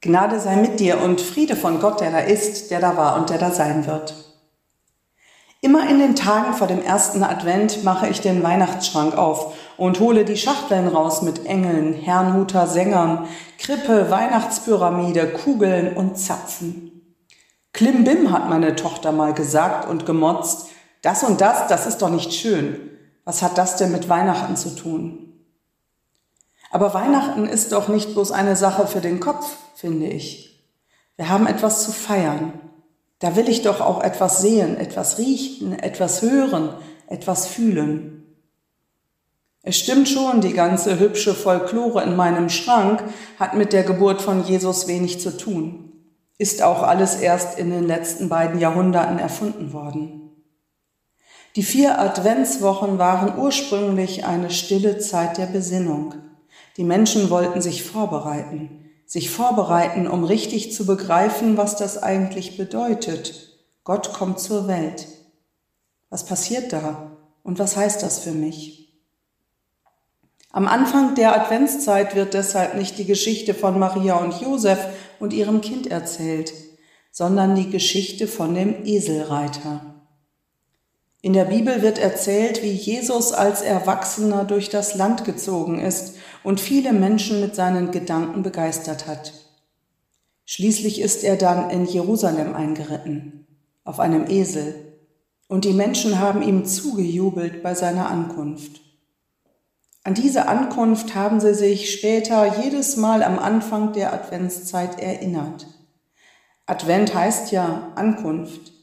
Gnade sei mit dir und Friede von Gott, der da ist, der da war und der da sein wird. Immer in den Tagen vor dem ersten Advent mache ich den Weihnachtsschrank auf und hole die Schachteln raus mit Engeln, Herrnhuter Sängern, Krippe, Weihnachtspyramide, Kugeln und Zapfen. Klimbim, hat meine Tochter mal gesagt und gemotzt, das und das ist doch nicht schön. Was hat das denn mit Weihnachten zu tun? Aber Weihnachten ist doch nicht bloß eine Sache für den Kopf, finde ich. Wir haben etwas zu feiern. Da will ich doch auch etwas sehen, etwas riechen, etwas hören, etwas fühlen. Es stimmt schon, die ganze hübsche Folklore in meinem Schrank hat mit der Geburt von Jesus wenig zu tun. Ist auch alles erst in den letzten beiden Jahrhunderten erfunden worden. Die 4 Adventswochen waren ursprünglich eine stille Zeit der Besinnung. Die Menschen wollten sich vorbereiten, um richtig zu begreifen, was das eigentlich bedeutet. Gott kommt zur Welt. Was passiert da und was heißt das für mich? Am Anfang der Adventszeit wird deshalb nicht die Geschichte von Maria und Josef und ihrem Kind erzählt, sondern die Geschichte von dem Eselreiter. In der Bibel wird erzählt, wie Jesus als Erwachsener durch das Land gezogen ist und viele Menschen mit seinen Gedanken begeistert hat. Schließlich ist er dann in Jerusalem eingeritten, auf einem Esel, und die Menschen haben ihm zugejubelt bei seiner Ankunft. An diese Ankunft haben sie sich später jedes Mal am Anfang der Adventszeit erinnert. Advent heißt ja Ankunft.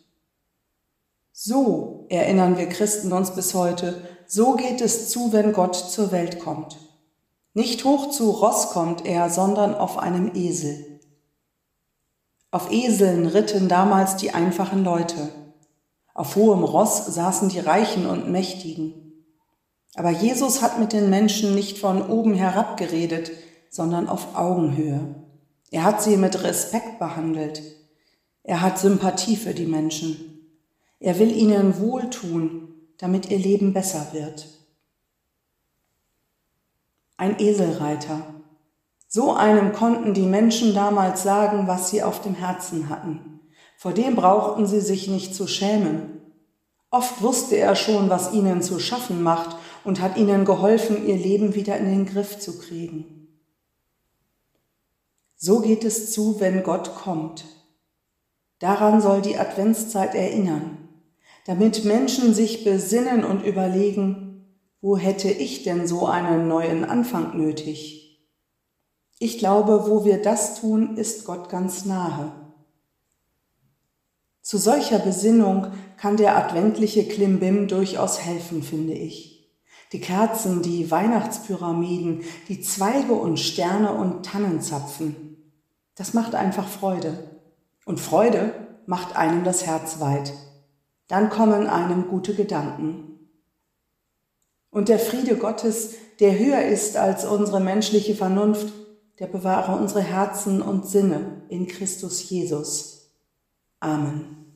So erinnern wir Christen uns bis heute, so geht es zu, wenn Gott zur Welt kommt. Nicht hoch zu Ross kommt er, sondern auf einem Esel. Auf Eseln ritten damals die einfachen Leute. Auf hohem Ross saßen die Reichen und Mächtigen. Aber Jesus hat mit den Menschen nicht von oben herab geredet, sondern auf Augenhöhe. Er hat sie mit Respekt behandelt. Er hat Sympathie für die Menschen. Er will ihnen wohltun, damit ihr Leben besser wird. Ein Eselreiter. So einem konnten die Menschen damals sagen, was sie auf dem Herzen hatten. Vor dem brauchten sie sich nicht zu schämen. Oft wusste er schon, was ihnen zu schaffen macht und hat ihnen geholfen, ihr Leben wieder in den Griff zu kriegen. So geht es zu, wenn Gott kommt. Daran soll die Adventszeit erinnern, damit Menschen sich besinnen und überlegen, wo hätte ich denn so einen neuen Anfang nötig? Ich glaube, wo wir das tun, ist Gott ganz nahe. Zu solcher Besinnung kann der adventliche Klimbim durchaus helfen, finde ich. Die Kerzen, die Weihnachtspyramiden, die Zweige und Sterne und Tannenzapfen. Das macht einfach Freude. Und Freude macht einem das Herz weit. Dann kommen einem gute Gedanken. Und der Friede Gottes, der höher ist als unsere menschliche Vernunft, der bewahre unsere Herzen und Sinne in Christus Jesus. Amen.